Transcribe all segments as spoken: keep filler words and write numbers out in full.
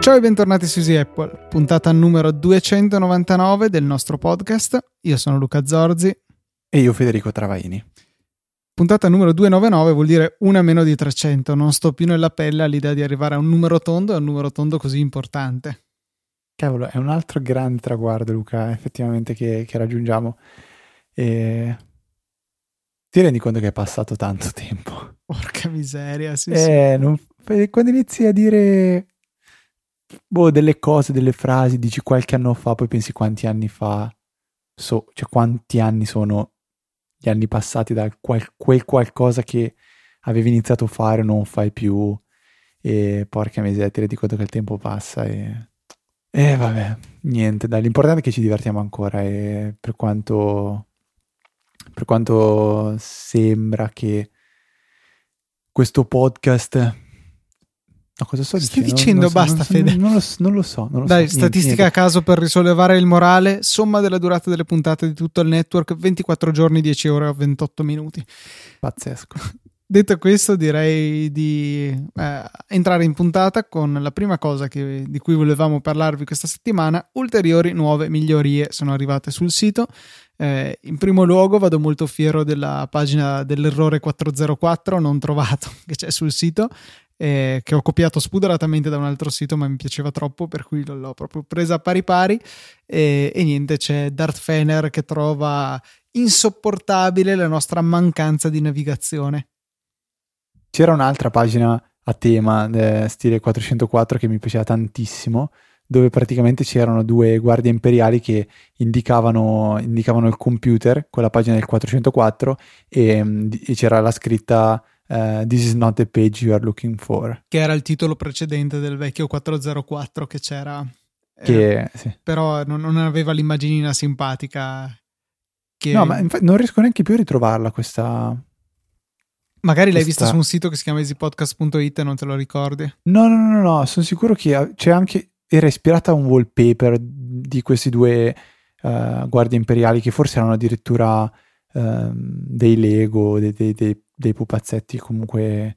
Ciao e bentornati su Easy Apple, puntata numero duecentonovantanove del nostro podcast. Io sono Luca Zorzi. E io Federico Travaini. Puntata numero duecentonovantanove vuol dire una meno di trecento. Non sto più nella pelle all'idea di arrivare a un numero tondo e a un numero tondo così importante. Cavolo, è un altro grande traguardo, Luca, effettivamente, che, che raggiungiamo. E ti rendi conto che è passato tanto tempo? Porca miseria, sì, eh, sì. Non, quando inizi a dire boh, delle cose, delle frasi, dici qualche anno fa, poi pensi quanti anni fa, so, cioè quanti anni sono gli anni passati da quel, quel qualcosa che avevi iniziato a fare non fai più, e porca miseria, ti rendi conto che il tempo passa e... E vabbè, niente, dai, l'importante è che ci divertiamo ancora, e per quanto per quanto sembra che questo podcast... No, cosa sto Stai dicendo? dicendo Non, non basta, so, Fede. Non, non, lo, non lo so. Non lo Dai, so, statistica niente, a caso per risollevare il morale. Somma della durata delle puntate di tutto il network, ventiquattro giorni, dieci ore e ventotto minuti. Pazzesco. Detto questo, direi di eh, entrare in puntata con la prima cosa che, di cui volevamo parlarvi questa settimana. Ulteriori nuove migliorie sono arrivate sul sito. Eh, in primo luogo vado molto fiero della pagina dell'errore quattrocentoquattro non trovato che c'è sul sito, eh, che ho copiato spudoratamente da un altro sito, ma mi piaceva troppo, per cui l'ho proprio presa pari pari. E, e niente, c'è Darth Fener che trova insopportabile la nostra mancanza di navigazione. C'era un'altra pagina a tema eh, stile quattrocentoquattro che mi piaceva tantissimo, dove praticamente c'erano due guardie imperiali che indicavano, indicavano il computer con la pagina del quattrocentoquattro, e, e c'era la scritta uh, "This is not the page you are looking for", che era il titolo precedente del vecchio quattrocentoquattro che c'era, che, eh, sì. però non, non aveva l'immaginina simpatica che... No, ma infatti non riesco neanche più a ritrovarla questa... Magari l'hai questa... vista su un sito che si chiama easypodcast punto it e non te lo ricordi? No, no, no, no, sono sicuro che c'è anche... era ispirata a un wallpaper di questi due uh, guardie imperiali, che forse erano addirittura uh, dei Lego, dei, dei, dei, dei pupazzetti, comunque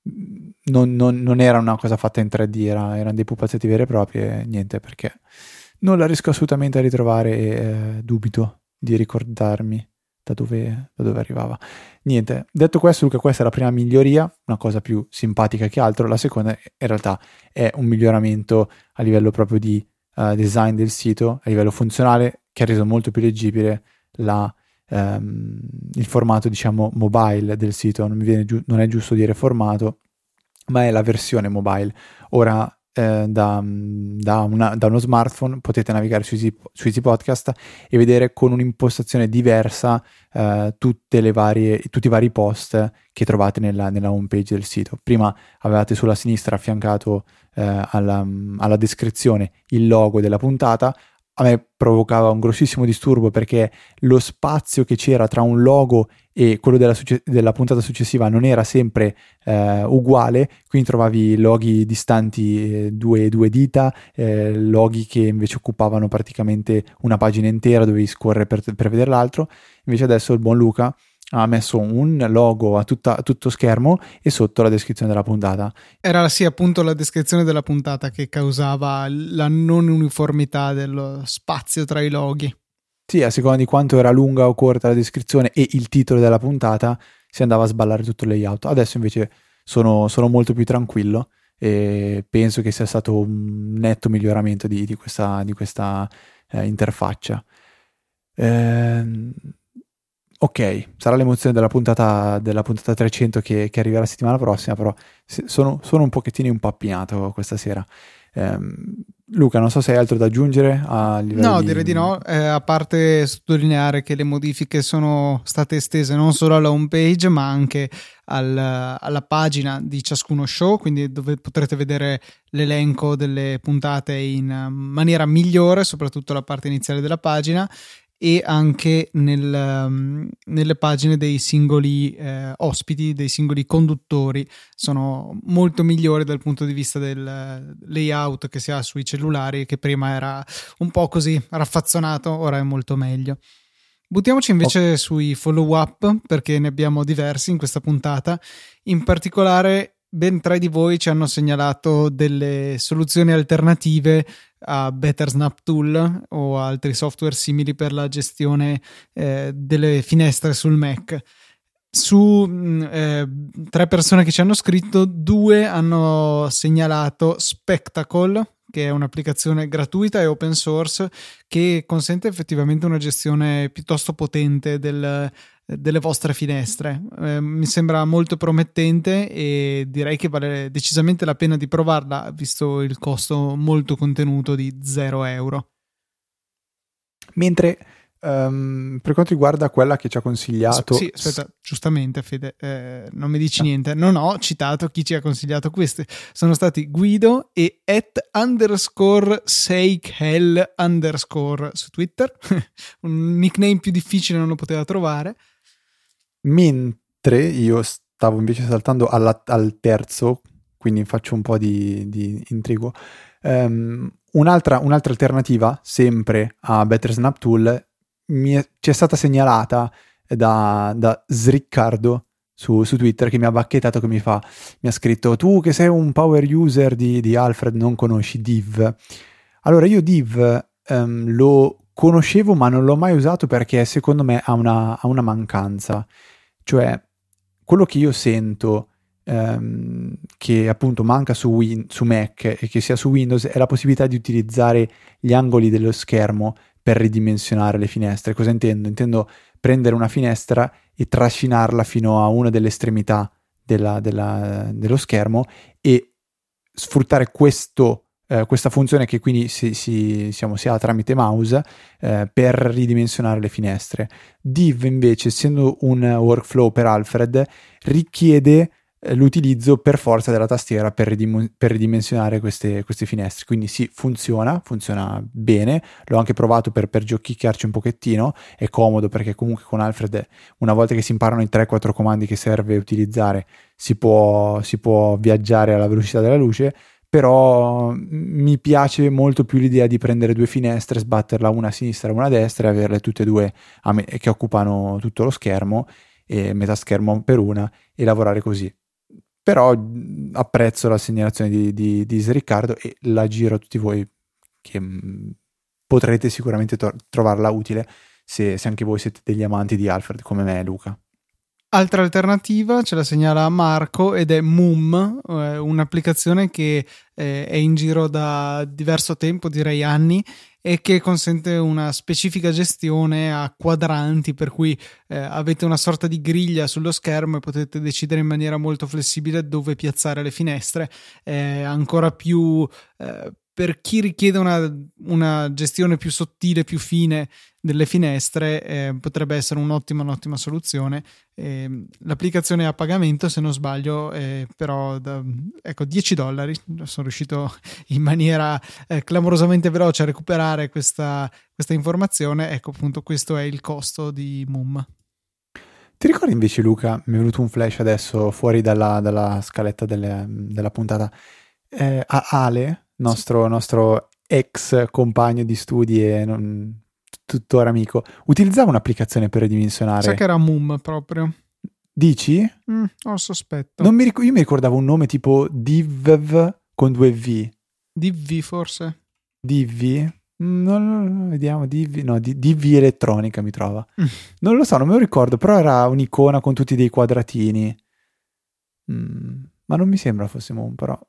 non, non, non era una cosa fatta in tre D, era, erano dei pupazzetti veri e propri, e niente, perché non la riesco assolutamente a ritrovare, e eh, dubito di ricordarmi da dove, da dove arrivava. Niente, detto questo, Luca, questa è la prima miglioria, una cosa più simpatica che altro. La seconda in realtà è un miglioramento a livello proprio di uh, design del sito, a livello funzionale, che ha reso molto più leggibile la, um, il formato, diciamo, mobile del sito. Non mi viene giu- non è giusto dire formato, ma è la versione mobile. Ora eh, da, da, una, da uno smartphone potete navigare su Easy, su Easy Podcast e vedere con un'impostazione diversa eh, tutte le varie, tutti i vari post che trovate nella, nella home page del sito. Prima avevate sulla sinistra affiancato eh, alla, alla descrizione il logo della puntata. A me provocava un grossissimo disturbo, perché lo spazio che c'era tra un logo e quello della, succe- della puntata successiva non era sempre eh, uguale, quindi trovavi loghi distanti eh, due, due dita, eh, loghi che invece occupavano praticamente una pagina intera, dovevi scorrere per, per vedere l'altro. Invece adesso il buon Luca ha messo un logo a, tutta, a tutto schermo e sotto la descrizione della puntata. Era sì, appunto, la descrizione della puntata che causava la non uniformità dello spazio tra i loghi. Sì, a seconda di quanto era lunga o corta la descrizione e il titolo della puntata, si andava a sballare tutto il layout. Adesso invece sono, sono molto più tranquillo, e penso che sia stato un netto miglioramento di, di questa, di questa eh, interfaccia. Ehm... Ok, sarà l'emozione della puntata, della puntata trecento che, che arriverà la settimana prossima, però sono, sono un pochettino impappinato questa sera. Um, Luca, non so se hai altro da aggiungere a livello No, di... direi di no, eh, a parte sottolineare che le modifiche sono state estese non solo alla home page, ma anche al, alla pagina di ciascuno show, quindi dove potrete vedere l'elenco delle puntate in maniera migliore, soprattutto la parte iniziale della pagina, e anche nel, um, nelle pagine dei singoli eh, ospiti, dei singoli conduttori, sono molto migliori dal punto di vista del layout che si ha sui cellulari, che prima era un po' così raffazzonato, ora è molto meglio. Buttiamoci invece oh. sui follow up, perché ne abbiamo diversi in questa puntata. In particolare ben tre di voi ci hanno segnalato delle soluzioni alternative a Better Snap Tool o altri software simili per la gestione eh, delle finestre sul Mac. Su eh, tre persone che ci hanno scritto, due hanno segnalato Spectacle, che è un'applicazione gratuita e open source che consente effettivamente una gestione piuttosto potente del, delle vostre finestre. Eh, mi sembra molto promettente e direi che vale decisamente la pena di provarla, visto il costo molto contenuto di zero euro. Mentre Um, per quanto riguarda quella che ci ha consigliato, sì, aspetta, giustamente Fede, eh, non mi dici ah. niente, non ho citato chi ci ha consigliato queste, sono stati Guido e at underscore seikhell underscore su Twitter. Un nickname più difficile non lo poteva trovare. Mentre io stavo invece saltando alla, al terzo, quindi faccio un po' di, di intrigo. Um, un'altra, un'altra alternativa sempre a Better Snap Tool mi è, ci è stata segnalata da, da Sriccardo su, su Twitter, che mi ha bacchettato, che mi fa mi ha scritto: tu che sei un power user di, di Alfred non conosci Div. Allora io Div um, lo conoscevo ma non l'ho mai usato perché secondo me ha una, ha una mancanza, cioè quello che io sento um, che appunto manca su, Win, su Mac e che sia su Windows è la possibilità di utilizzare gli angoli dello schermo per ridimensionare le finestre. Cosa intendo? Intendo prendere una finestra e trascinarla fino a una delle estremità della, della, dello schermo e sfruttare questo, eh, questa funzione che quindi si, si, diciamo, si ha tramite mouse eh, per ridimensionare le finestre. Div invece, essendo un workflow per Alfred, richiede l'utilizzo per forza della tastiera per, ridim- per ridimensionare queste, queste finestre. Quindi sì, funziona, funziona bene, l'ho anche provato per, per giochicchiarci un pochettino, è comodo perché comunque con Alfred una volta che si imparano i tre quattro comandi che serve utilizzare si può, si può viaggiare alla velocità della luce, però mi piace molto più l'idea di prendere due finestre, sbatterla una a sinistra e una a destra e averle tutte e due a me- che occupano tutto lo schermo e metà schermo per una e lavorare così. Però apprezzo la segnalazione di, di, di Riccardo e la giro a tutti voi, che mh, potrete sicuramente to- trovarla utile se, se anche voi siete degli amanti di Alfred come me e Luca. Altra alternativa ce la segnala Marco ed è Moom, eh, un'applicazione che eh, è in giro da diverso tempo, direi anni, e che consente una specifica gestione a quadranti, per cui eh, avete una sorta di griglia sullo schermo e potete decidere in maniera molto flessibile dove piazzare le finestre. È ancora più eh, per chi richiede una, una gestione più sottile, più fine delle finestre, eh, potrebbe essere un'ottima, un'ottima soluzione. Eh, l'applicazione è a pagamento, se non sbaglio, eh, però da, ecco, dieci dollari. Sono riuscito in maniera eh, clamorosamente veloce a recuperare questa, questa informazione. Ecco, appunto, questo è il costo di Moom. Ti ricordi invece, Luca, mi è venuto un flash adesso fuori dalla, dalla scaletta delle, della puntata, eh, a Ale, nostro, sì. nostro ex compagno di studi e non, tuttora amico, utilizzava un'applicazione per ridimensionare. Sa che era Moom proprio. Dici? Mm, ho sospetto. Non mi ric- io mi ricordavo un nome tipo Div con due V. Div forse? Div? No, no, no, vediamo, Div, no, D V elettronica mi trova. Mm. Non lo so, non me lo ricordo, però era un'icona con tutti dei quadratini. Mm, ma non mi sembra fosse Moom, però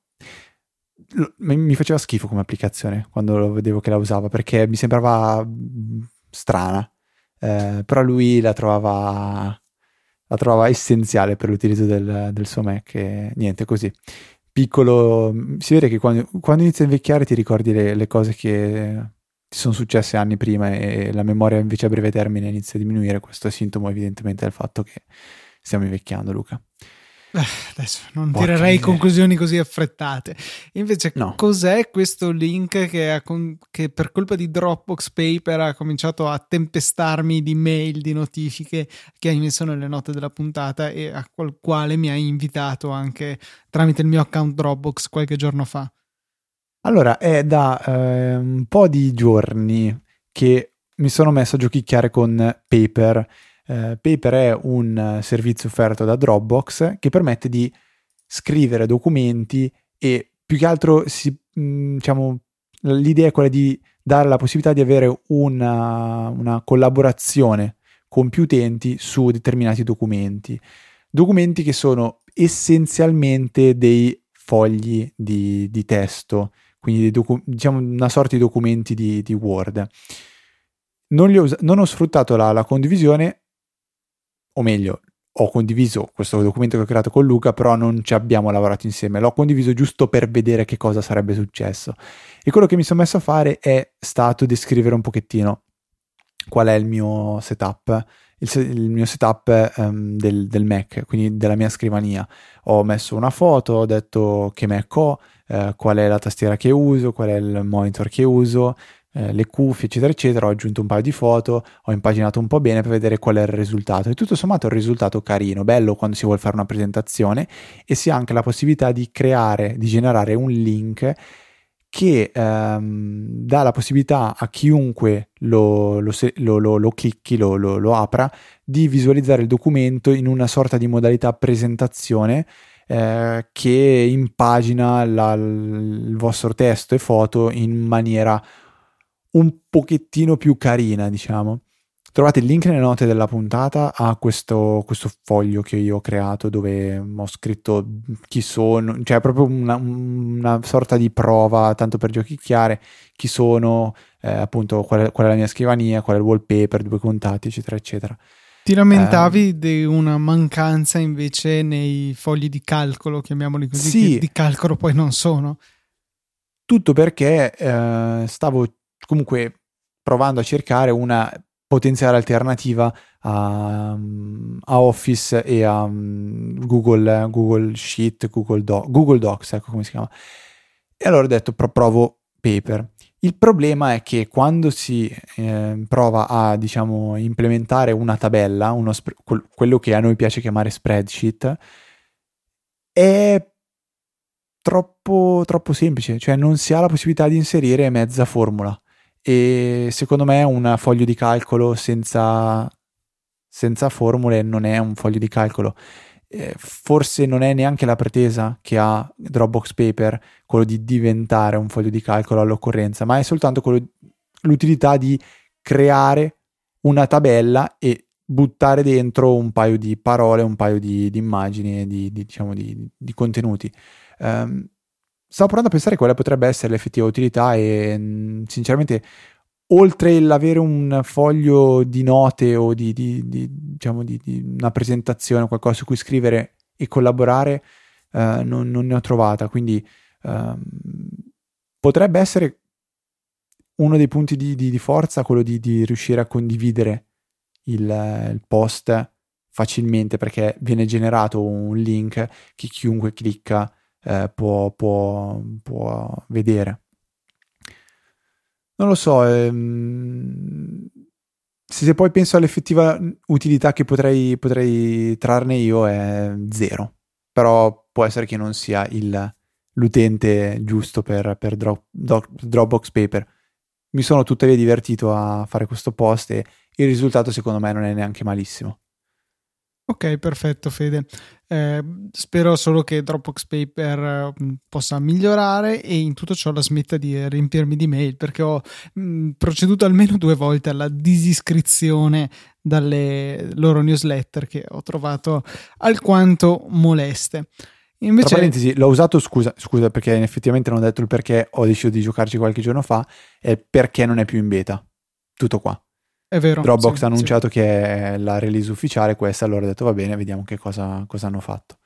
mi faceva schifo come applicazione quando lo vedevo che la usava, perché mi sembrava strana, eh, però lui la trovava la trovava essenziale per l'utilizzo del, del suo Mac e niente, così piccolo. Si vede che quando, quando inizi a invecchiare ti ricordi le, le cose che ti sono successe anni prima e la memoria invece a breve termine inizia a diminuire. Questo è sintomo evidentemente del fatto che stiamo invecchiando, Luca. Adesso non Porca tirerei mia. conclusioni così affrettate. Invece no. Cos'è questo link che, ha con- che per colpa di Dropbox Paper ha cominciato a tempestarmi di mail, di notifiche che hai messo nelle note della puntata e a qual quale mi hai invitato anche tramite il mio account Dropbox qualche giorno fa? Allora, è da eh, un po' di giorni che mi sono messo a giochicchiare con Paper. Uh, Paper è un servizio offerto da Dropbox che permette di scrivere documenti e più che altro si, mh, diciamo, l'idea è quella di dare la possibilità di avere una, una collaborazione con più utenti su determinati documenti. Documenti che sono essenzialmente dei fogli di, di testo, quindi dei docu- diciamo una sorta di documenti di, di Word. Non, li ho, non ho sfruttato la, la condivisione, o meglio, ho condiviso questo documento che ho creato con Luca, però non ci abbiamo lavorato insieme, l'ho condiviso giusto per vedere che cosa sarebbe successo. E quello che mi sono messo a fare è stato descrivere un pochettino qual è il mio setup, il, il mio setup um, del, del Mac, quindi della mia scrivania. Ho messo una foto, ho detto che Mac ho, eh, qual è la tastiera che uso, qual è il monitor che uso, eh, le cuffie, eccetera, eccetera. Ho aggiunto un paio di foto, ho impaginato un po' bene per vedere qual è il risultato. E tutto sommato è un risultato carino, bello quando si vuole fare una presentazione, e si ha anche la possibilità di creare, di generare un link che ehm, dà la possibilità a chiunque lo, lo, lo, lo, lo clicchi, lo, lo, lo apra, di visualizzare il documento in una sorta di modalità presentazione eh, che impagina la, il vostro testo e foto in maniera un pochettino più carina, diciamo. Trovate il link nelle note della puntata a questo, questo foglio che io ho creato, dove ho scritto chi sono, cioè proprio una, una sorta di prova, tanto per giochicchiare, chi sono, eh, appunto qual è, qual è la mia scrivania, qual è il wallpaper, due contatti, eccetera, eccetera. Ti lamentavi um, di una mancanza invece nei fogli di calcolo, chiamiamoli così, sì, che di calcolo poi non sono. Tutto perché eh, stavo comunque provando a cercare una potenziale alternativa a, a Office e a um, Google, Google Sheet, Google, Do- Google Docs, ecco come si chiama. E allora ho detto pro- provo Paper. Il problema è che quando si eh, prova a, diciamo, implementare una tabella, uno sp- quello che a noi piace chiamare spreadsheet, è troppo, troppo semplice, cioè non si ha la possibilità di inserire mezza formula. E secondo me un foglio di calcolo senza, senza formule non è un foglio di calcolo. Eh, forse non è neanche la pretesa che ha Dropbox Paper, quello di diventare un foglio di calcolo all'occorrenza, ma è soltanto quello, l'utilità di creare una tabella e buttare dentro un paio di parole, un paio di, di immagini, di, di, diciamo di, di contenuti. Um, Stavo provando a pensare quale potrebbe essere l'effettiva utilità e sinceramente, oltre l'avere un foglio di note o di, di, di diciamo di, di una presentazione, qualcosa su cui scrivere e collaborare, uh, non, non ne ho trovata. Quindi um, potrebbe essere uno dei punti di, di, di forza quello di, di riuscire a condividere il, il post facilmente, perché viene generato un link che chiunque clicca Eh, può, può, può vedere. Non lo so, ehm, se poi penso all'effettiva utilità che potrei, potrei trarne io è zero, però può essere che non sia il, l'utente giusto per, per Drop, Dropbox Paper. Mi sono tuttavia divertito a fare questo post e il risultato secondo me non è neanche malissimo. Ok, perfetto Fede. Eh, spero solo che Dropbox Paper eh, possa migliorare e in tutto ciò la smetta di riempirmi di mail, perché ho mh, proceduto almeno due volte alla disiscrizione dalle loro newsletter, che ho trovato alquanto moleste. Invece... Tra parentesi, l'ho usato, scusa, scusa perché effettivamente non ho detto il perché ho deciso di giocarci qualche giorno fa, è perché non è più in beta. Tutto qua. È vero, Dropbox sì, ha annunciato sì. che è la release ufficiale questa, allora ho detto va bene, vediamo che cosa, cosa hanno fatto.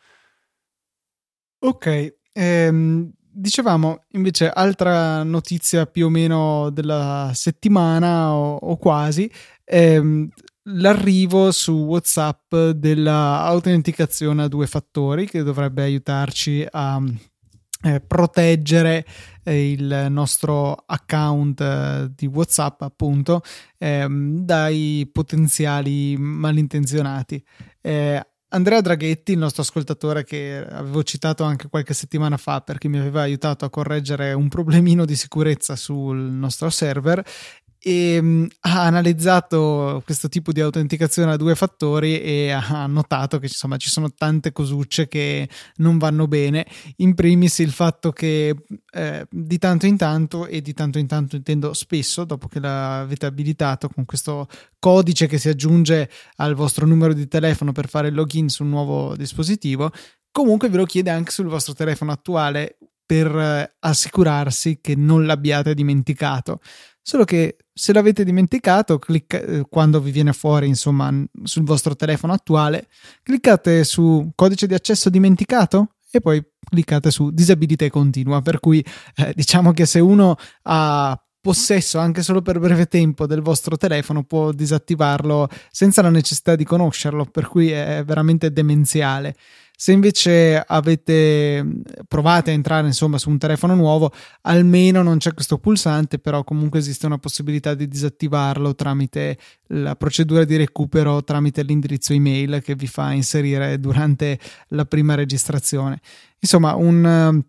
Ok, ehm, dicevamo invece altra notizia più o meno della settimana o, o quasi, ehm, l'arrivo su WhatsApp dell'autenticazione a due fattori, che dovrebbe aiutarci a eh, proteggere eh, il nostro account eh, di WhatsApp, appunto, ehm, dai potenziali malintenzionati. Eh, Andrea Draghetti, il nostro ascoltatore che avevo citato anche qualche settimana fa perché mi aveva aiutato a correggere un problemino di sicurezza sul nostro server, e mh, ha analizzato questo tipo di autenticazione a due fattori e ha notato che insomma ci sono tante cosucce che non vanno bene. In primis il fatto che eh, di tanto in tanto, e di tanto in tanto intendo spesso, dopo che l'avete abilitato con questo codice che si aggiunge al vostro numero di telefono per fare il login su un nuovo dispositivo, comunque ve lo chiede anche sul vostro telefono attuale per eh, assicurarsi che non l'abbiate dimenticato. Solo che se l'avete dimenticato, clicca, eh, quando vi viene fuori insomma sul vostro telefono attuale, cliccate su codice di accesso dimenticato e poi cliccate su disabilità continua, per cui eh, diciamo che se uno ha possesso anche solo per breve tempo del vostro telefono può disattivarlo senza la necessità di conoscerlo, per cui è veramente demenziale. Se invece avete provate a entrare insomma su un telefono nuovo, almeno non c'è questo pulsante, però comunque esiste una possibilità di disattivarlo tramite la procedura di recupero, tramite l'indirizzo email che vi fa inserire durante la prima registrazione. Insomma, un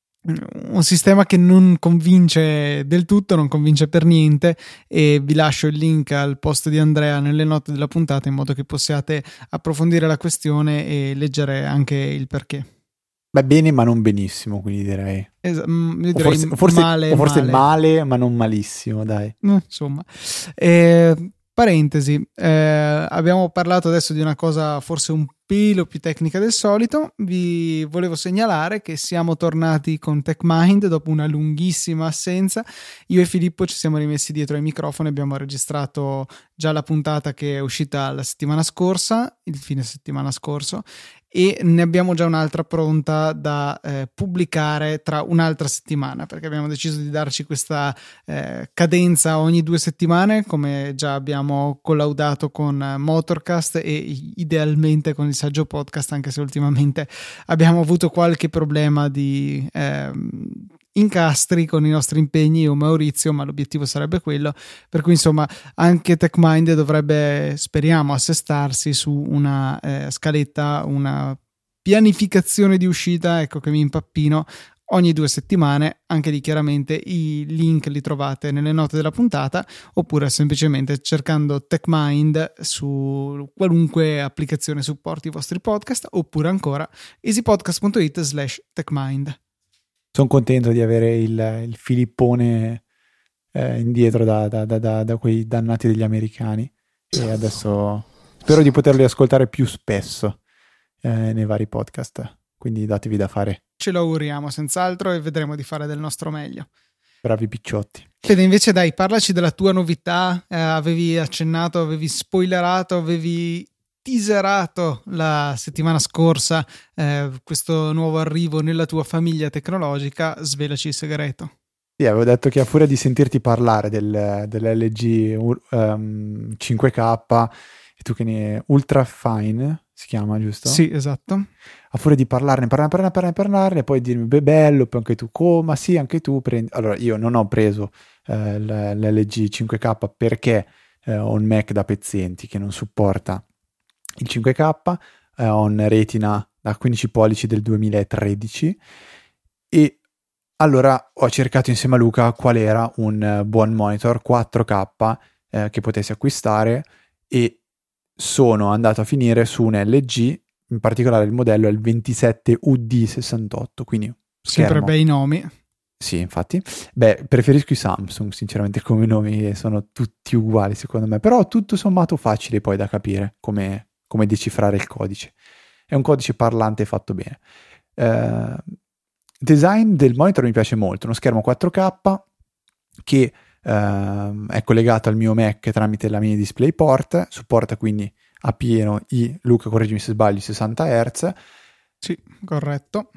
un sistema che non convince del tutto, non convince per niente, e vi lascio il link al post di Andrea nelle note della puntata in modo che possiate approfondire la questione e leggere anche il perché. Beh, bene ma non benissimo, quindi direi, Es- io direi forse, forse, male, o forse male. male ma non malissimo, dai. Insomma, eh, parentesi, eh, abbiamo parlato adesso di una cosa forse un pelo più tecnica del solito. Vi volevo segnalare che siamo tornati con TechMind dopo una lunghissima assenza. Io e Filippo ci siamo rimessi dietro ai microfoni, abbiamo registrato già la puntata che è uscita la settimana scorsa, il fine settimana scorso, e ne abbiamo già un'altra pronta da eh, pubblicare tra un'altra settimana, perché abbiamo deciso di darci questa eh, cadenza ogni due settimane, come già abbiamo collaudato con Motorcast e idealmente con il Saggio Podcast, anche se ultimamente abbiamo avuto qualche problema di eh, incastri con i nostri impegni, io Maurizio, ma l'obiettivo sarebbe quello, per cui insomma anche TechMind dovrebbe, speriamo, assestarsi su una eh, scaletta, una pianificazione di uscita, ecco, che mi impappino ogni due settimane. Anche lì chiaramente i link li trovate nelle note della puntata, oppure semplicemente cercando TechMind su qualunque applicazione supporti i vostri podcast, oppure ancora easypodcast.it slash TechMind. Sono contento di avere il, il Filippone eh, indietro da, da, da, da, da quei dannati degli americani, e adesso spero di poterli ascoltare più spesso eh, nei vari podcast, quindi datevi da fare. Ce lo auguriamo senz'altro e vedremo di fare del nostro meglio. Bravi picciotti. Fede, invece dai, parlaci della tua novità. Eh, avevi accennato, avevi spoilerato, avevi teaserato la settimana scorsa eh, questo nuovo arrivo nella tua famiglia tecnologica. Svelaci il segreto. Sì, avevo detto che a furia di sentirti parlare del, dell'L G um, cinque K, e tu che ne Ultra Fine si chiama, giusto? Sì, esatto. A furia di parlarne, parlarne, parlarne, parlarne, parlarne, e poi dirmi, beh, bello, poi anche tu, come, ma sì, anche tu prendi. Allora, io non ho preso eh, l'L G cinque K perché eh, ho un Mac da pezzenti che non supporta il cinque K, eh, ho un Retina da quindici pollici del duemilatredici, e allora ho cercato insieme a Luca qual era un buon monitor quattro K eh, che potessi acquistare, e sono andato a finire su un L G, in particolare il modello è il ventisette U D sessantotto, quindi schermo. Sempre bei nomi. Sì, infatti. Beh, preferisco i Samsung, sinceramente, come nomi sono tutti uguali secondo me, però tutto sommato facile poi da capire come, come decifrare il codice. È un codice parlante fatto bene. Eh, design del monitor mi piace molto, uno schermo quattro K che Uh, è collegato al mio Mac tramite la mini DisplayPort, supporta quindi a pieno i, Luca correggimi se sbaglio, sessanta hertz. Sì, corretto.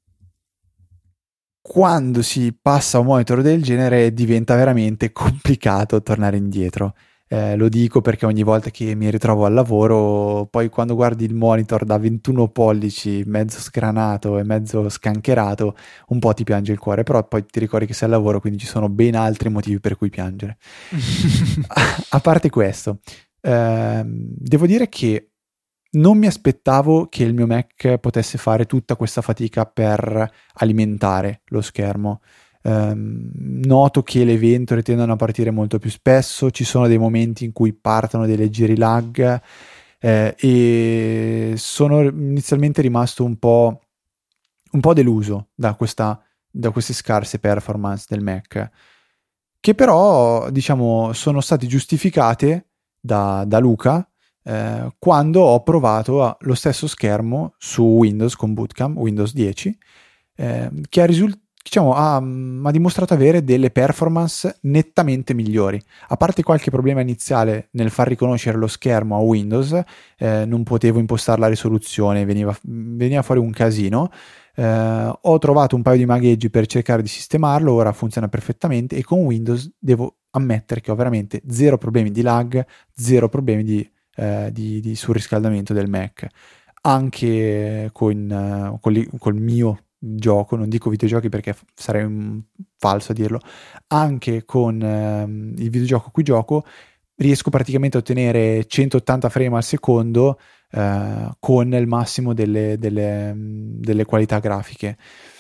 Quando si passa a un monitor del genere diventa veramente complicato tornare indietro. Eh, lo dico perché ogni volta che mi ritrovo al lavoro, poi quando guardi il monitor da ventuno pollici, mezzo sgranato e mezzo scancherato, un po' ti piange il cuore, però poi ti ricordi che sei al lavoro, quindi ci sono ben altri motivi per cui piangere. A parte questo, eh, devo dire che non mi aspettavo che il mio Mac potesse fare tutta questa fatica per alimentare lo schermo. ehm, noto che le ventole tendono a partire molto più spesso, ci sono dei momenti in cui partono dei leggeri lag, eh, e sono inizialmente rimasto un po', un po' deluso da questa, da queste scarse performance del Mac, che però, diciamo, sono state giustificate da, da Luca eh, quando ho provato a, lo stesso schermo su Windows con Bootcamp, Windows dieci, eh, che ha, risul- diciamo, ha, ha dimostrato avere delle performance nettamente migliori. A parte qualche problema iniziale nel far riconoscere lo schermo a Windows, eh, non potevo impostare la risoluzione, veniva, veniva fuori un casino. Uh, ho trovato un paio di magheggi per cercare di sistemarlo, ora funziona perfettamente e con Windows devo ammettere che ho veramente zero problemi di lag, zero problemi di, uh, di, di surriscaldamento del Mac. Anche con, uh, con li, col mio gioco, non dico videogiochi perché f- sarei un falso a dirlo, anche con uh, il videogioco cui gioco riesco praticamente a ottenere centottanta frame al secondo Uh, con il massimo delle, delle, delle qualità grafiche.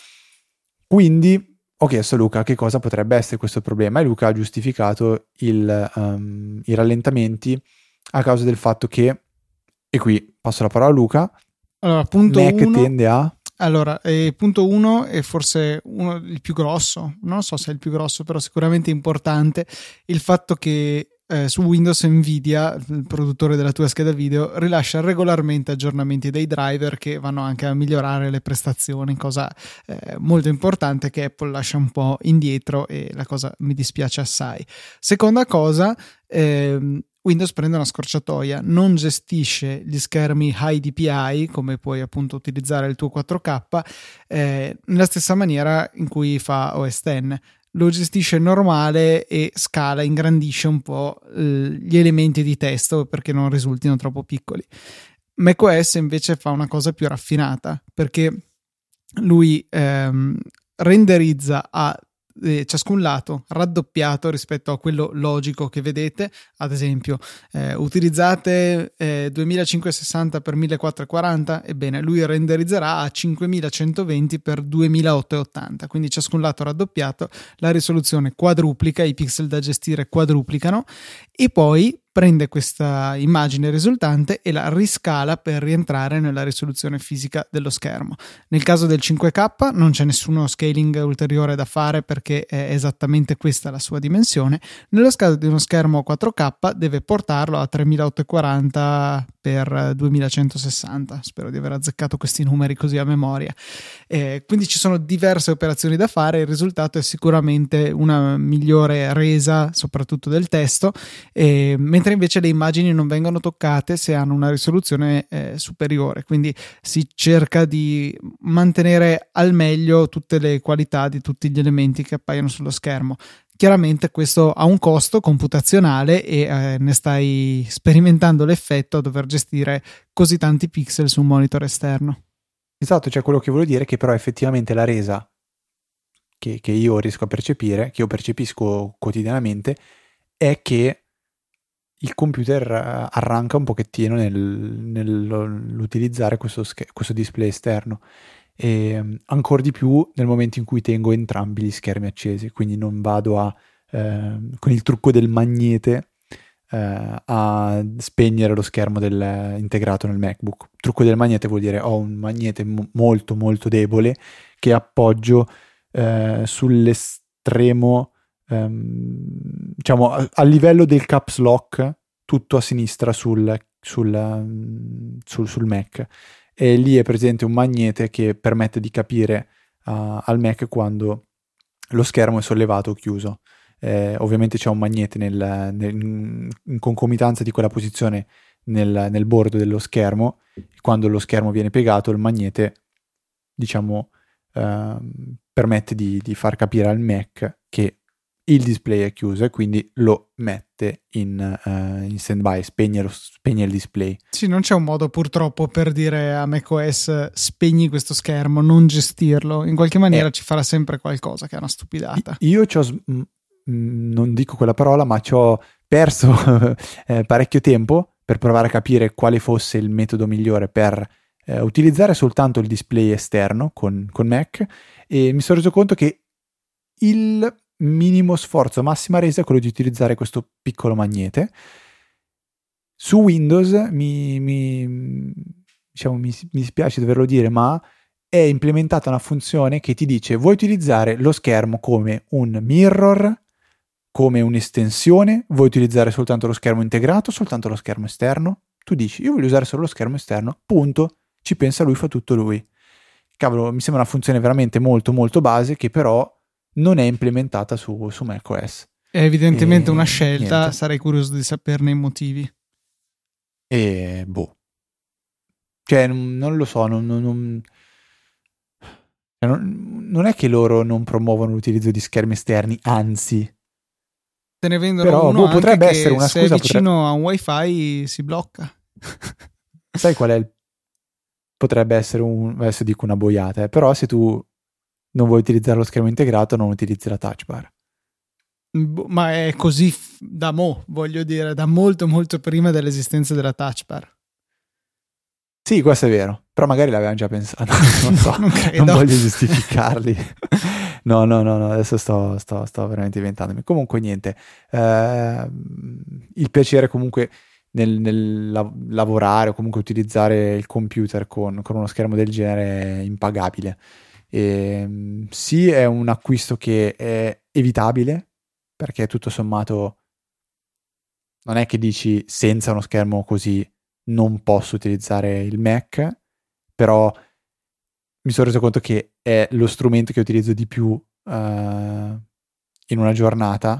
Quindi ho chiesto a Luca che cosa potrebbe essere questo problema e Luca ha giustificato il, um, i rallentamenti a causa del fatto che, e qui passo la parola a Luca, allora, punto Mac uno, tende a... Allora, eh, punto uno è forse uno, il più grosso, non so se è il più grosso, però sicuramente importante, il fatto che Eh, su Windows Nvidia, il produttore della tua scheda video, rilascia regolarmente aggiornamenti dei driver che vanno anche a migliorare le prestazioni, cosa eh, molto importante che Apple lascia un po' indietro e la cosa mi dispiace assai. Seconda cosa, ehm, Windows prende una scorciatoia, non gestisce gli schermi high D P I come puoi appunto utilizzare il tuo quattro K eh, nella stessa maniera in cui fa O S X. Lo gestisce normale e scala, ingrandisce un po' eh, gli elementi di testo perché non risultino troppo piccoli. macOS invece fa una cosa più raffinata perché lui ehm, renderizza a eh, ciascun lato raddoppiato rispetto a quello logico che vedete. Ad esempio eh, utilizzate eh, duemilacinquecentosessanta per millequattrocentoquaranta, ebbene lui renderizzerà a cinquemilacentoventi per duemilaottocentottanta, quindi ciascun lato raddoppiato, la risoluzione quadruplica, i pixel da gestire quadruplicano e poi prende questa immagine risultante e la riscala per rientrare nella risoluzione fisica dello schermo. Nel caso del cinque K non c'è nessuno scaling ulteriore da fare perché è esattamente questa la sua dimensione. Nello caso di uno schermo quattro K deve portarlo a tremilaottocentoquaranta per duemilacentosessanta. Spero di aver azzeccato questi numeri così a memoria. Eh, quindi ci sono diverse operazioni da fare, il risultato è sicuramente una migliore resa soprattutto del testo, eh, mentre invece le immagini non vengono toccate se hanno una risoluzione eh, superiore, quindi si cerca di mantenere al meglio tutte le qualità di tutti gli elementi che appaiono sullo schermo. Chiaramente questo ha un costo computazionale e eh, ne stai sperimentando l'effetto a dover gestire così tanti pixel su un monitor esterno. Esatto, cioè quello che voglio dire è che però effettivamente la resa che, che io riesco a percepire, che io percepisco quotidianamente, è che il computer arranca un pochettino nel, nell'utilizzare questo, questo display esterno e ancora di più nel momento in cui tengo entrambi gli schermi accesi, quindi non vado a eh, con il trucco del magnete eh, a spegnere lo schermo del, integrato nel MacBook. Il trucco del magnete vuol dire ho un magnete mo- molto molto debole che appoggio eh, sull'estremo Um, diciamo a, a livello del caps lock tutto a sinistra sul, sul, um, sul, sul Mac, e lì è presente un magnete che permette di capire uh, al Mac quando lo schermo è sollevato o chiuso. Eh, ovviamente c'è un magnete nel, nel, in concomitanza di quella posizione nel, nel bordo dello schermo, e quando lo schermo viene piegato il magnete diciamo uh, permette di, di far capire al Mac che il display è chiuso e quindi lo mette in, uh, in stand-by, spegne, lo, spegne il display. Sì, non c'è un modo purtroppo per dire a macOS spegni questo schermo, non gestirlo. In qualche maniera eh, ci farà sempre qualcosa che è una stupidata. Io ci ho, non dico quella parola, ma ci ho perso eh, parecchio tempo per provare a capire quale fosse il metodo migliore per eh, utilizzare soltanto il display esterno con, con Mac, e mi sono reso conto che il minimo sforzo, massima resa è quello di utilizzare questo piccolo magnete. Su Windows mi, mi, diciamo, mi, mi spiace doverlo dire, ma è implementata una funzione che ti dice: vuoi utilizzare lo schermo come un mirror, come un'estensione, vuoi utilizzare soltanto lo schermo integrato, soltanto lo schermo esterno? Tu dici: io voglio usare solo lo schermo esterno, punto, ci pensa lui, fa tutto lui. Cavolo, mi sembra una funzione veramente molto molto base, che però non è implementata su, su macOS. È evidentemente e una scelta, niente. sarei curioso di saperne i motivi. E boh, cioè non, non lo so, non, non, non, non è che loro non promuovono l'utilizzo di schermi esterni, anzi, Te ne vendono però uno boh, anche potrebbe che essere una se scusa. è vicino Potrebbe... a un wifi si blocca. Sai qual è il... Potrebbe essere un... adesso dico una boiata, eh, però se tu non vuoi utilizzare lo schermo integrato, non utilizzi la touch bar. Ma è così f- da mo, voglio dire, da molto molto prima dell'esistenza della touch bar. Sì, questo è vero, però magari l'avevano già pensato, non so, non, non voglio giustificarli. No, no, no, no, adesso sto, sto, sto veramente inventandomi. Comunque niente, eh, il piacere comunque nel, nel la- lavorare o comunque utilizzare il computer con, con uno schermo del genere è impagabile. E, sì, è un acquisto che è evitabile, perché tutto sommato non è che dici senza uno schermo così non posso utilizzare il Mac, però mi sono reso conto che è lo strumento che utilizzo di più uh, in una giornata,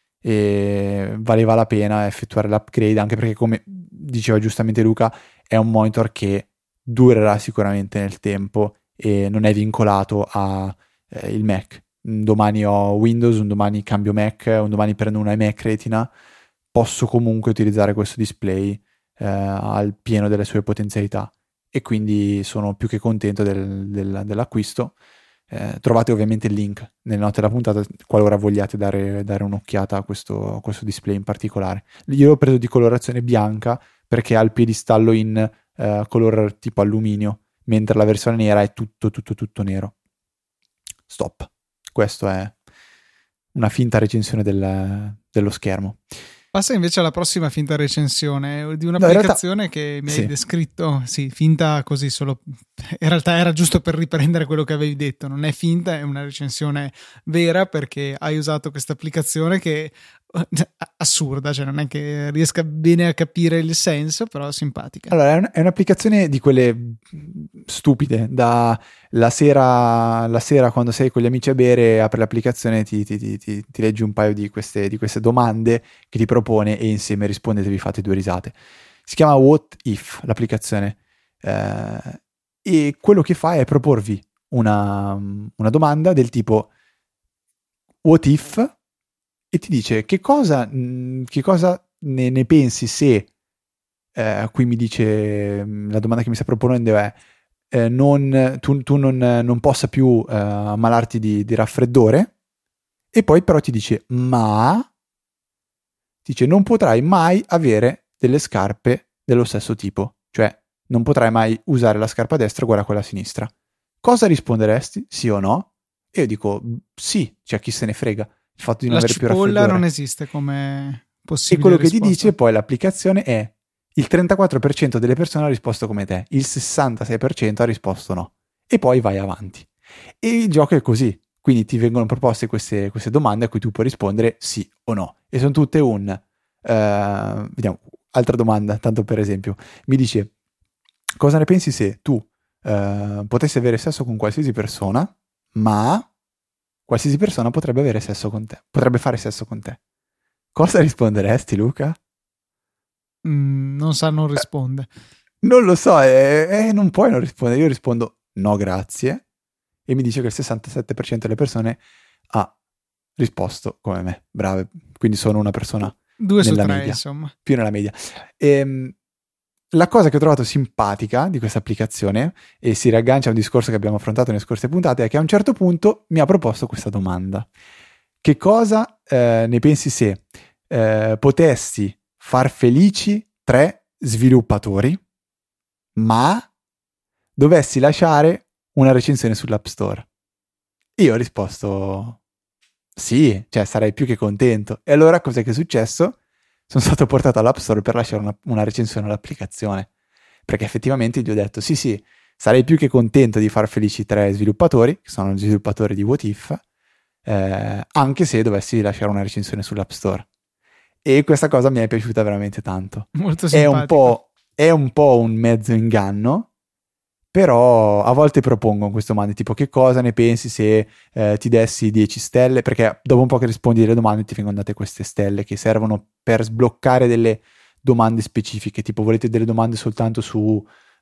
e valeva la pena effettuare l'upgrade, anche perché, come diceva giustamente Luca, è un monitor che durerà sicuramente nel tempo e non è vincolato al eh, Mac. Un domani ho Windows, un domani cambio Mac, un domani prendo una iMac Retina, posso comunque utilizzare questo display eh, al pieno delle sue potenzialità, e quindi sono più che contento del, del, dell'acquisto. Eh, trovate ovviamente il link nelle note della puntata qualora vogliate dare, dare un'occhiata a questo, a questo display in particolare. Io l'ho preso di colorazione bianca perché ha il piedistallo in eh, color tipo alluminio, mentre la versione nera è tutto tutto tutto nero. Stop. Questo è una finta recensione del, dello schermo. Passa invece alla prossima finta recensione di No, un'applicazione in realtà, che mi sì. hai descritto, sì, finta così solo, in realtà era giusto per riprendere quello che avevi detto, non è finta, è una recensione vera, perché hai usato questa applicazione che è assurda, cioè non è che riesca bene a capire il senso, però simpatica. Allora, è, un, è un'applicazione di quelle stupide, da la sera, la sera quando sei con gli amici a bere, apri l'applicazione, ti, ti, ti, ti, ti leggi un paio di queste, di queste domande che ti propone e insieme rispondete, vi fate due risate. Si chiama What If, l'applicazione, eh, e quello che fa è proporvi una, una domanda del tipo What If, e ti dice che cosa, che cosa ne, ne pensi se... Eh, qui mi dice, la domanda che mi sta proponendo è eh, non, tu, tu non, non possa più eh, ammalarti di, di raffreddore, e poi però ti dice ma dice non potrai mai avere delle scarpe dello stesso tipo, cioè non potrai mai usare la scarpa destra uguale a quella sinistra. Cosa risponderesti? Sì o no? E io dico sì, cioè chi se ne frega il fatto di non La avere più cipolla raffreddore. non esiste come E possibile quello che risposta. ti dice poi l'applicazione è: il trentaquattro per cento delle persone ha risposto come te, il sessantasei per cento ha risposto no. E poi vai avanti. E il gioco è così. Quindi ti vengono proposte queste, queste domande a cui tu puoi rispondere sì o no. E sono tutte un... Uh, vediamo, altra domanda, tanto per esempio. Mi dice, cosa ne pensi se tu uh, potessi avere sesso con qualsiasi persona, ma qualsiasi persona potrebbe avere sesso con te, potrebbe fare sesso con te. Cosa risponderesti, Luca? Mm, non sa, non risponde. Non lo so, eh, eh, non puoi non rispondere. Io rispondo no grazie, e mi dice che il sessantasette per cento delle persone ha risposto come me. Brave, quindi sono una persona Due su nella tre, media, insomma. più nella media. E, la cosa che ho trovato simpatica di questa applicazione, e si riaggancia a un discorso che abbiamo affrontato nelle scorse puntate, è che a un certo punto mi ha proposto questa domanda: che cosa eh, ne pensi se eh, potessi far felici tre sviluppatori, ma dovessi lasciare una recensione sull'App Store? Io ho risposto sì, cioè sarei più che contento. E allora cos'è che è successo? Sono stato portato all'App Store per lasciare una, una recensione all'applicazione, perché effettivamente gli ho detto sì sì, sarei più che contento di far felici i tre sviluppatori, che sono gli sviluppatori di What If, eh, anche se dovessi lasciare una recensione sull'App Store. E questa cosa mi è piaciuta veramente tanto. Molto È un simpatico. po', è un po' un mezzo inganno, però a volte propongono queste domande tipo che cosa ne pensi se eh, ti dessi dieci stelle, perché dopo un po' che rispondi alle domande ti vengono date queste stelle che servono per sbloccare delle domande specifiche, tipo volete delle domande soltanto su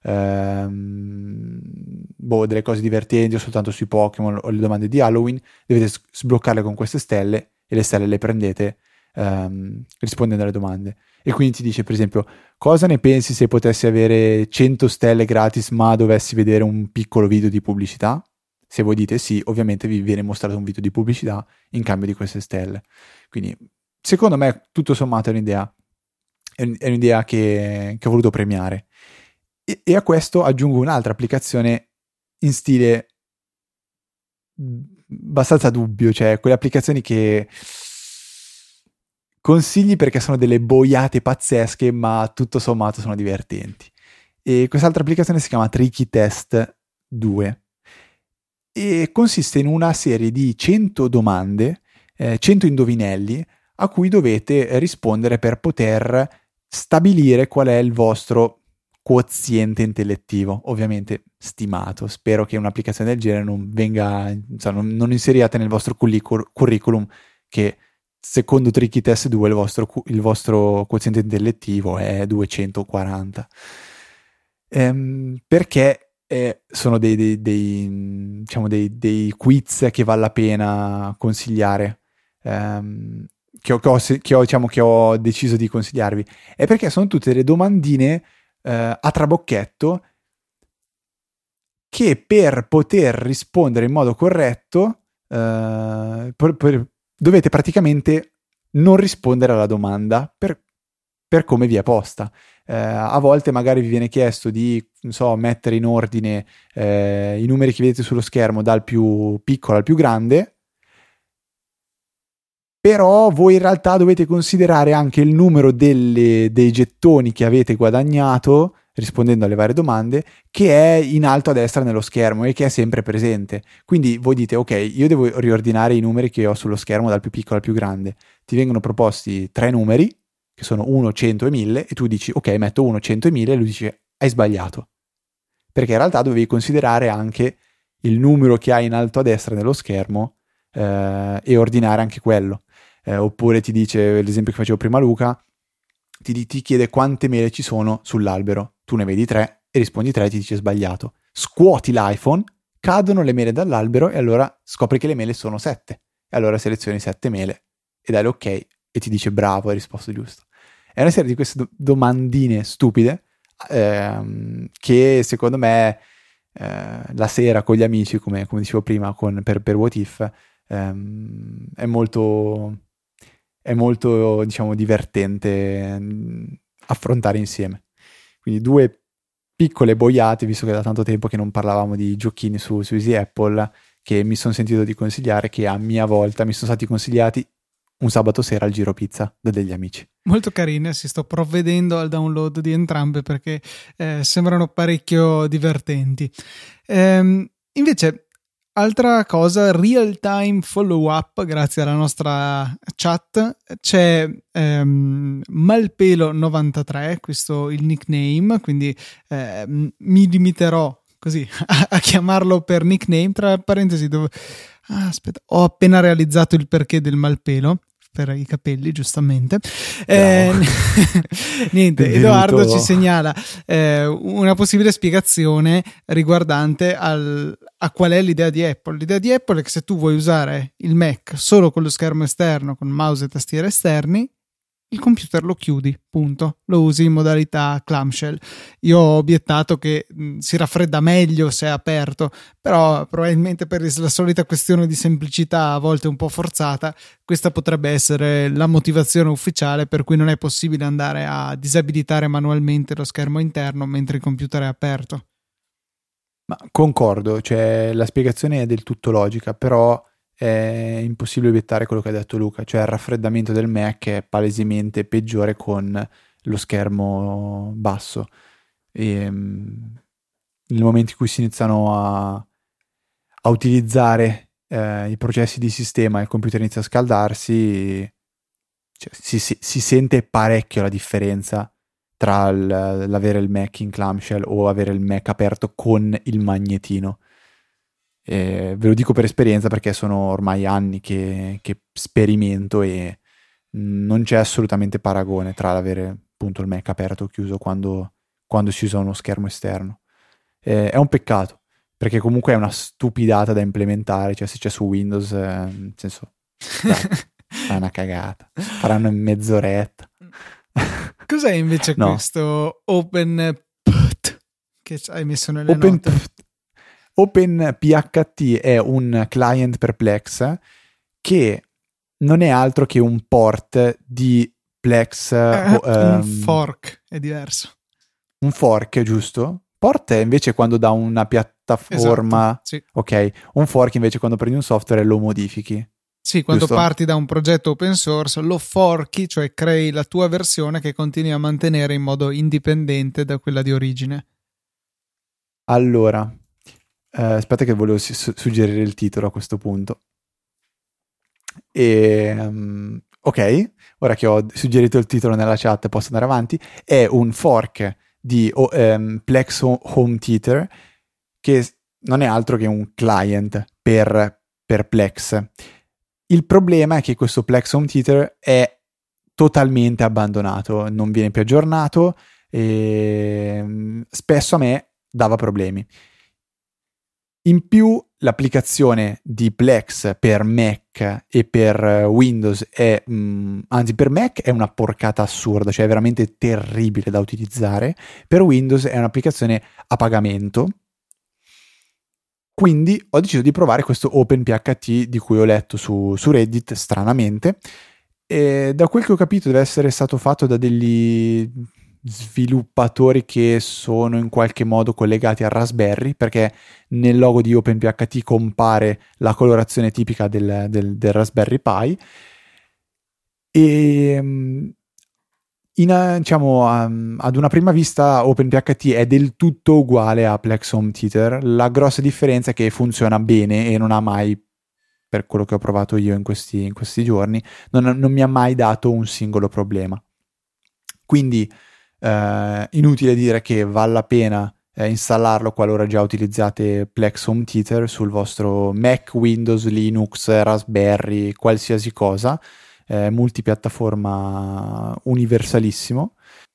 ehm, boh, delle cose divertenti o soltanto sui Pokémon o le domande di Halloween, dovete s- sbloccarle con queste stelle e le stelle le prendete ehm, rispondendo alle domande. E quindi ti dice per esempio cosa ne pensi se potessi avere cento stelle gratis ma dovessi vedere un piccolo video di pubblicità? Se voi dite sì, ovviamente vi viene mostrato un video di pubblicità in cambio di queste stelle. Quindi secondo me tutto sommato è un'idea, è, un- è un'idea che, che ho voluto premiare. E, e a questo aggiungo un'altra applicazione in stile abbastanza dubbio, cioè quelle applicazioni che consigli perché sono delle boiate pazzesche, ma tutto sommato sono divertenti. E quest'altra applicazione si chiama Tricky Test due e consiste in una serie di cento domande, eh, cento indovinelli a cui dovete rispondere per poter stabilire qual è il vostro quoziente intellettivo, ovviamente stimato. Spero che un'applicazione del genere non venga, insomma, non, non inseriate nel vostro curricul- curriculum che secondo Tricky Test due il vostro, il vostro quoziente intellettivo è duecentoquaranta. Ehm, perché eh, sono dei, dei, dei, diciamo dei, dei quiz che vale la pena consigliare, ehm, che, ho, che, ho, che, ho, diciamo, che ho deciso di consigliarvi, è perché sono tutte delle domandine eh, a trabocchetto che per poter rispondere in modo corretto eh, per, per, dovete praticamente non rispondere alla domanda per, per come vi è posta. Eh, a volte magari vi viene chiesto di, non so, mettere in ordine eh, i numeri che vedete sullo schermo dal più piccolo al più grande, però voi in realtà dovete considerare anche il numero delle, dei gettoni che avete guadagnato rispondendo alle varie domande, che è in alto a destra nello schermo e che è sempre presente. Quindi voi dite ok, io devo riordinare i numeri che ho sullo schermo dal più piccolo al più grande. Ti vengono proposti tre numeri che sono uno, cento e mille e tu dici ok, metto uno, cento e mille e lui dice hai sbagliato, perché in realtà dovevi considerare anche il numero che hai in alto a destra nello schermo eh, e ordinare anche quello. Eh, oppure ti dice, l'esempio che facevo prima Luca, ti, ti chiede quante mele ci sono sull'albero, tu ne vedi tre e rispondi tre e ti dice sbagliato. Scuoti l'iPhone, cadono le mele dall'albero e allora scopri che le mele sono sette e allora selezioni sette mele e dai l'ok e ti dice bravo, hai risposto giusto. È una serie di queste do- domandine stupide ehm, che secondo me eh, la sera con gli amici, come, come dicevo prima con, per, per What If, ehm, è molto è molto, diciamo, divertente mh, affrontare insieme. Quindi due piccole boiate, visto che da tanto tempo che non parlavamo di giochini su, su Easy Apple, che mi sono sentito di consigliare, che a mia volta mi sono stati consigliati un sabato sera al Giro Pizza da degli amici. Molto carine, si sto provvedendo al download di entrambe perché eh, sembrano parecchio divertenti. Ehm, invece, altra cosa, real time follow up, grazie alla nostra chat, c'è ehm, Malpelo novantatré, questo il nickname, quindi eh, mi limiterò così a, a chiamarlo per nickname, tra parentesi dove... Ah, aspetta, ho appena realizzato il perché del malpelo per i capelli, giustamente. Eh, niente, Benvenuto. Edoardo ci segnala eh, una possibile spiegazione riguardante al, a qual è l'idea di Apple. L'idea di Apple è che se tu vuoi usare il Mac solo con lo schermo esterno, con mouse e tastiere esterni, il computer lo chiudi, punto. Lo usi in modalità clamshell. Io ho obiettato che mh, si raffredda meglio se è aperto, però probabilmente per la solita questione di semplicità, a volte un po' forzata, questa potrebbe essere la motivazione ufficiale per cui non è possibile andare a disabilitare manualmente lo schermo interno mentre il computer è aperto. Ma concordo, cioè la spiegazione è del tutto logica, però è impossibile obiettare quello che ha detto Luca, cioè il raffreddamento del Mac è palesemente peggiore con lo schermo basso. E, nel momento in cui si iniziano a, a utilizzare eh, i processi di sistema e il computer inizia a scaldarsi, cioè, si, si, si sente parecchio la differenza tra il, l'avere il Mac in clamshell o avere il Mac aperto con il magnetino. E ve lo dico per esperienza perché sono ormai anni che, che sperimento e non c'è assolutamente paragone tra l'avere appunto il Mac aperto o chiuso quando, quando si usa uno schermo esterno. Eh, è un peccato, perché comunque è una stupidata da implementare, cioè se c'è su Windows, eh, nel senso, dai, è una cagata, faranno in mezz'oretta. Cos'è invece no. questo OpenPT che hai messo nelle Open note? OpenPHT è un client per Plex che non è altro che un port di Plex. Eh, um, un fork, è diverso. Un fork, giusto? Port è invece quando da una piattaforma, esatto, sì. Ok, un fork invece quando prendi un software e lo modifichi. Sì, quando giusto? Parti da un progetto open source lo forchi, cioè crei la tua versione che continui a mantenere in modo indipendente da quella di origine. Allora, eh, aspetta che volevo su- suggerire il titolo a questo punto. E, um, ok, ora che ho suggerito il titolo nella chat posso andare avanti. È un fork di oh, um, Plex Home Theater che non è altro che un client per, per Plex. Il problema è che questo Plex Home Theater è totalmente abbandonato, non viene più aggiornato e spesso a me dava problemi. In più l'applicazione di Plex per Mac e per Windows è, mh, anzi per Mac è una porcata assurda, cioè è veramente terribile da utilizzare. Per Windows è un'applicazione a pagamento. Quindi ho deciso di provare questo OpenPHT di cui ho letto su, su Reddit, stranamente. E da quel che ho capito deve essere stato fatto da degli sviluppatori che sono in qualche modo collegati a Raspberry, perché nel logo di OpenPHT compare la colorazione tipica del, del, del Raspberry Pi. E in, diciamo, um, ad una prima vista OpenPHT è del tutto uguale a Plex Home Theater. La grossa differenza è che funziona bene e non ha mai, per quello che ho provato io in questi, in questi giorni, non, non mi ha mai dato un singolo problema. Quindi eh, inutile dire che vale la pena eh, installarlo qualora già utilizzate Plex Home Theater sul vostro Mac, Windows, Linux, Raspberry, qualsiasi cosa. Eh, multipiattaforma universalissimo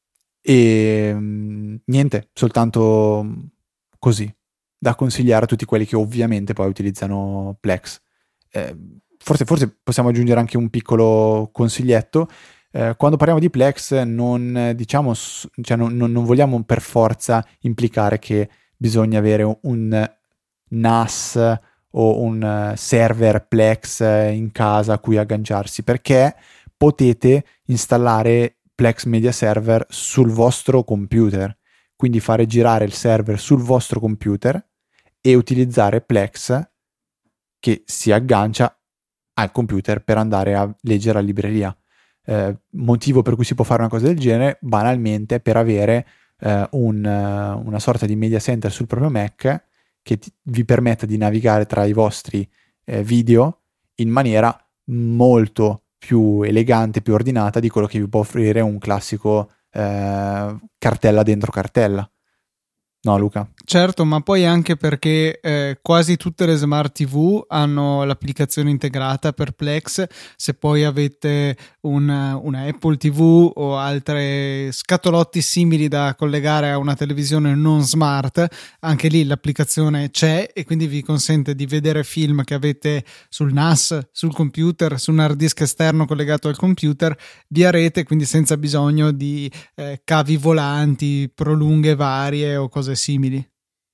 e mh, niente, soltanto così da consigliare a tutti quelli che ovviamente poi utilizzano Plex. Eh, forse, forse possiamo aggiungere anche un piccolo consiglietto. Eh, quando parliamo di Plex non diciamo, cioè non, non, non vogliamo per forza implicare che bisogna avere un N A S o un server Plex in casa a cui agganciarsi, perché potete installare Plex Media Server sul vostro computer, quindi fare girare il server sul vostro computer e utilizzare Plex che si aggancia al computer per andare a leggere la libreria. Eh, motivo per cui si può fare una cosa del genere banalmente per avere eh, un, una sorta di media center sul proprio Mac che ti, vi permetta di navigare tra i vostri eh, video in maniera molto più elegante, più ordinata di quello che vi può offrire un classico eh, cartella dentro cartella. No, Luca? Certo, ma poi anche perché eh, quasi tutte le smart tivù hanno l'applicazione integrata per Plex. Se poi avete una, una Apple tivù o altre scatolotti simili da collegare a una televisione non smart, anche lì l'applicazione c'è e quindi vi consente di vedere film che avete sul N A S, sul computer, su un hard disk esterno collegato al computer via rete, quindi senza bisogno di eh, cavi volanti, prolunghe varie o cose simili.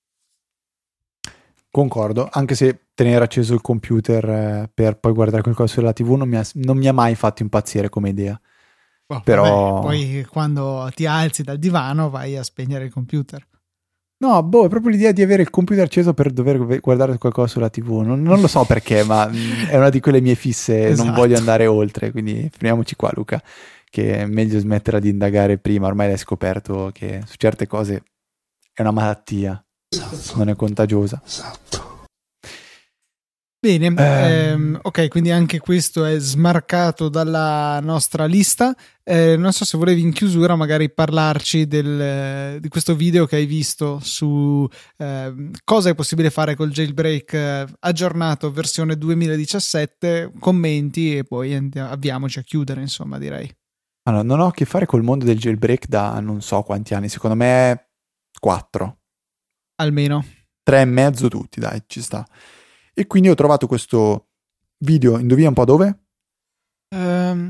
Concordo, anche se tenere acceso il computer eh, per poi guardare qualcosa sulla tivù non mi ha, non mi ha mai fatto impazzire come idea. Oh, però vabbè, poi quando ti alzi dal divano vai a spegnere il computer. No, boh, è proprio l'idea di avere il computer acceso per dover guardare qualcosa sulla tivù. Non, non lo so perché, ma è una di quelle mie fisse, Esatto. non voglio andare oltre, quindi fermiamoci qua, Luca, che è meglio smetterla di indagare prima, ormai l'hai scoperto che su certe cose è una malattia, esatto. Non è contagiosa. Esatto. Bene, um, ehm, ok, quindi anche questo è smarcato dalla nostra lista. Eh, non so se volevi in chiusura magari parlarci del, di questo video che hai visto su eh, cosa è possibile fare col jailbreak eh, aggiornato versione duemiladiciassette, commenti e poi andiamo, avviamoci a chiudere, insomma, direi. Allora, non ho a che fare col mondo del jailbreak da non so quanti anni, secondo me quattro. Almeno. Tre e mezzo tutti, dai, ci sta. E quindi ho trovato questo video, indovina un po' dove? Um,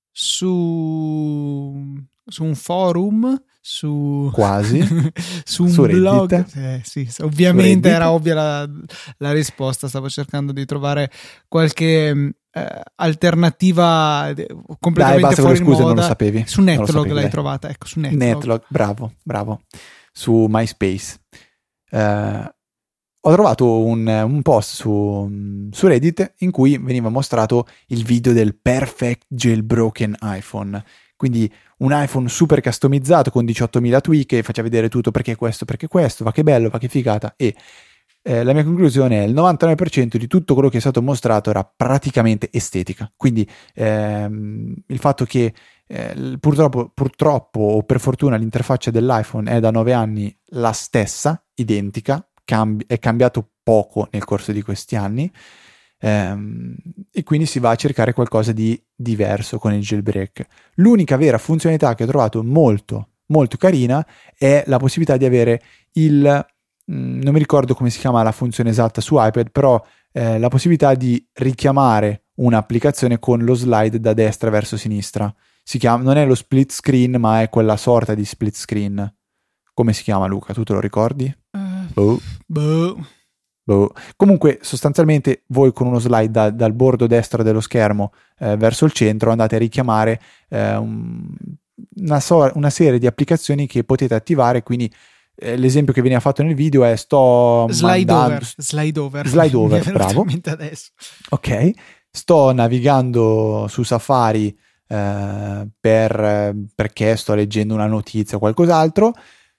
su, su un forum, su quasi su un su blog. Eh, sì, ovviamente era ovvia la, la risposta. Stavo cercando di trovare qualche eh, alternativa completamente dai, basta, fuori scusa, moda. Non lo sapevi. Su Netlog sapevi, l'hai dai. trovata, ecco, su Netlog. Netlog, bravo, bravo. Su MySpace. Uh, Ho trovato un, un post su, su Reddit in cui veniva mostrato il video del perfect jailbroken iPhone, quindi un iPhone super customizzato con diciottomila tweak che faccia vedere tutto, perché questo, perché questo, va che bello, va che figata. E eh, la mia conclusione è il novantanove per cento di tutto quello che è stato mostrato era praticamente estetica, quindi ehm, il fatto che eh, purtroppo, purtroppo o per fortuna l'interfaccia dell'iPhone è da nove anni la stessa, identica, Cambi- è cambiato poco nel corso di questi anni ehm, e quindi si va a cercare qualcosa di diverso con il jailbreak. L'unica vera funzionalità che ho trovato molto molto carina è la possibilità di avere il mh, non mi ricordo come si chiama la funzione esatta su iPad, però eh, la possibilità di richiamare un'applicazione con lo slide da destra verso sinistra. Si chiama, non è lo split screen, ma è quella sorta di split screen. Come si chiama, Luca? Tu te lo ricordi? Boh. Boh. Boh. Comunque sostanzialmente voi con uno slide da, dal bordo destro dello schermo eh, verso il centro andate a richiamare eh, un, una, so- una serie di applicazioni che potete attivare, quindi eh, l'esempio che veniva fatto nel video è sto slide mandando... over slide over, slide over bravo adesso. Ok, sto navigando su Safari eh, per, perché sto leggendo una notizia o qualcos'altro.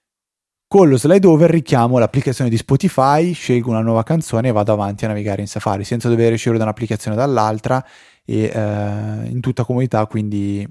Con lo slide over richiamo l'applicazione di Spotify, scelgo una nuova canzone e vado avanti a navigare in Safari senza dover uscire da un'applicazione dall'altra e eh, in tutta comodità, quindi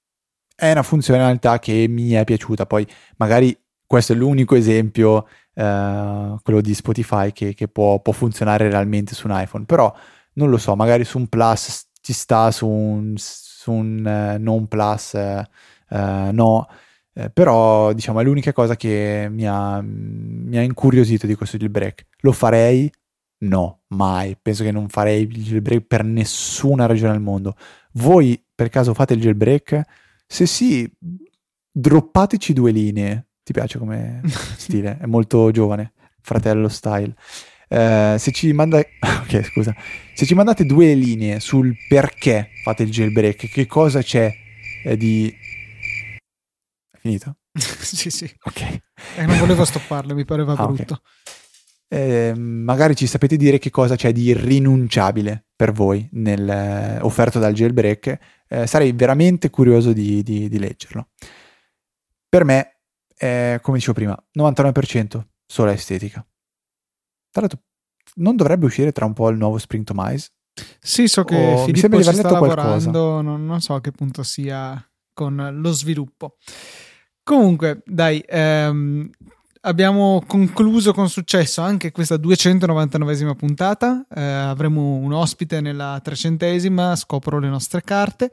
è una funzionalità che mi è piaciuta. Poi magari questo è l'unico esempio, eh, quello di Spotify, che, che può, può funzionare realmente su un iPhone, però non lo so, magari su un Plus ci sta, su un, su un uh, non Plus uh, uh, no. Eh, però diciamo è l'unica cosa che mi ha, mi ha incuriosito di questo jailbreak. Lo farei? No, mai. Penso che non farei il jailbreak per nessuna ragione al mondo. Voi per caso fate il jailbreak? Se sì, droppateci due linee. Ti piace come stile? È molto giovane, fratello style. Eh, se ci manda... ok, scusa. Se ci mandate due linee sul perché fate il jailbreak, che cosa c'è eh, di... Finito? Sì, sì. Ok. Eh, non volevo stopparlo, mi pareva ah, brutto. Okay. Eh, magari ci sapete dire che cosa c'è di irrinunciabile per voi nel, eh, offerto dal jailbreak. Eh, sarei veramente curioso di, di, di leggerlo. Per me, eh, come dicevo prima, novantanove per cento sola estetica. Tra l'altro, non dovrebbe uscire tra un po' il nuovo Spring Tomise? Sì, so che oh, Filippo ci sta lavorando, qualcosa. Non, non so a che punto sia con lo sviluppo. Comunque, dai, ehm, abbiamo concluso con successo anche questa duecentonovantanovesima puntata. Eh, avremo un ospite nella trecentesima, scopro le nostre carte.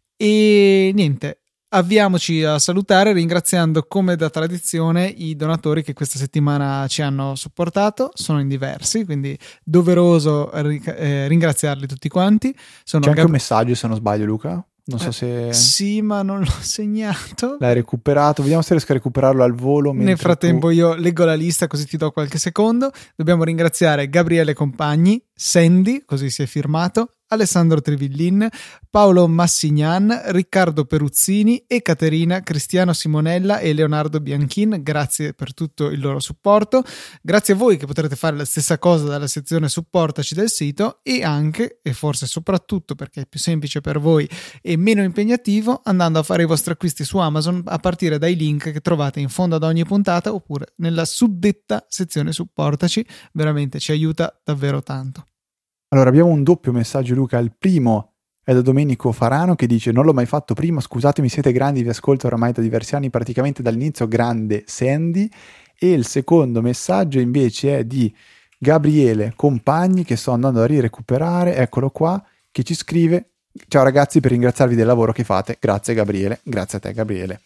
E niente, avviamoci a salutare ringraziando come da tradizione i donatori che questa settimana ci hanno supportato. Sono in diversi, quindi doveroso eh, ringraziarli tutti quanti. Sono C'è anche Gab- un messaggio, se non sbaglio, Luca. Non so eh, se... Sì, ma non l'ho segnato. L'hai recuperato. Vediamo se riesco a recuperarlo al volo. Nel frattempo tu... io leggo la lista, così ti do qualche secondo. Dobbiamo ringraziare Gabriele Compagni, Sandy, così si è firmato, Alessandro Trivillin, Paolo Massignan, Riccardo Peruzzini, Ekaterina, Cristiano Simonella e Leonardo Bianchin. Grazie per tutto il loro supporto. Grazie a voi che potrete fare la stessa cosa dalla sezione supportaci del sito, e anche, e forse soprattutto perché è più semplice per voi e meno impegnativo, andando a fare i vostri acquisti su Amazon a partire dai link che trovate in fondo ad ogni puntata oppure nella suddetta sezione supportaci. Veramente ci aiuta davvero tanto. Allora, abbiamo un doppio messaggio, Luca. Il primo è da Domenico Farano che dice: non l'ho mai fatto prima, scusatemi, siete grandi, vi ascolto oramai da diversi anni, praticamente dall'inizio, grande Sandy. E il secondo messaggio invece è di Gabriele Compagni, che sto andando a rirecuperare, eccolo qua, che ci scrive: ciao ragazzi, per ringraziarvi del lavoro che fate. Grazie Gabriele, grazie a te Gabriele.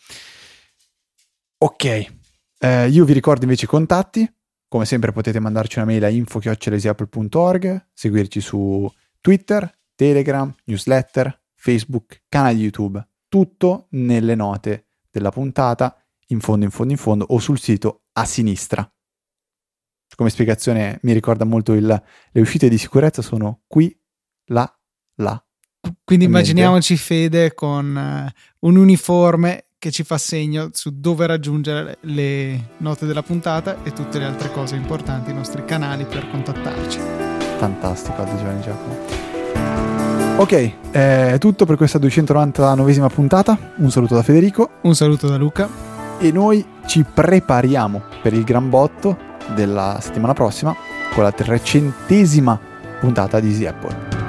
Ok, eh, io vi ricordo invece i contatti. Come sempre potete mandarci una mail a info chiocciola easy apple punto org, seguirci su Twitter, Telegram, newsletter, Facebook, canale YouTube, tutto nelle note della puntata, in fondo, in fondo, in fondo, o sul sito a sinistra. Come spiegazione mi ricorda molto il, le uscite di sicurezza sono qui, là, là. Quindi immaginiamoci Fede con uh, un uniforme che ci fa segno su dove raggiungere le note della puntata e tutte le altre cose importanti, i nostri canali per contattarci. Fantastico, Giovanni Giacomo. Ok, è tutto per questa duecentonovantanovesima puntata. Un saluto da Federico. Un saluto da Luca. E noi ci prepariamo per il gran botto della settimana prossima con la trecentesima puntata di Easy Apple.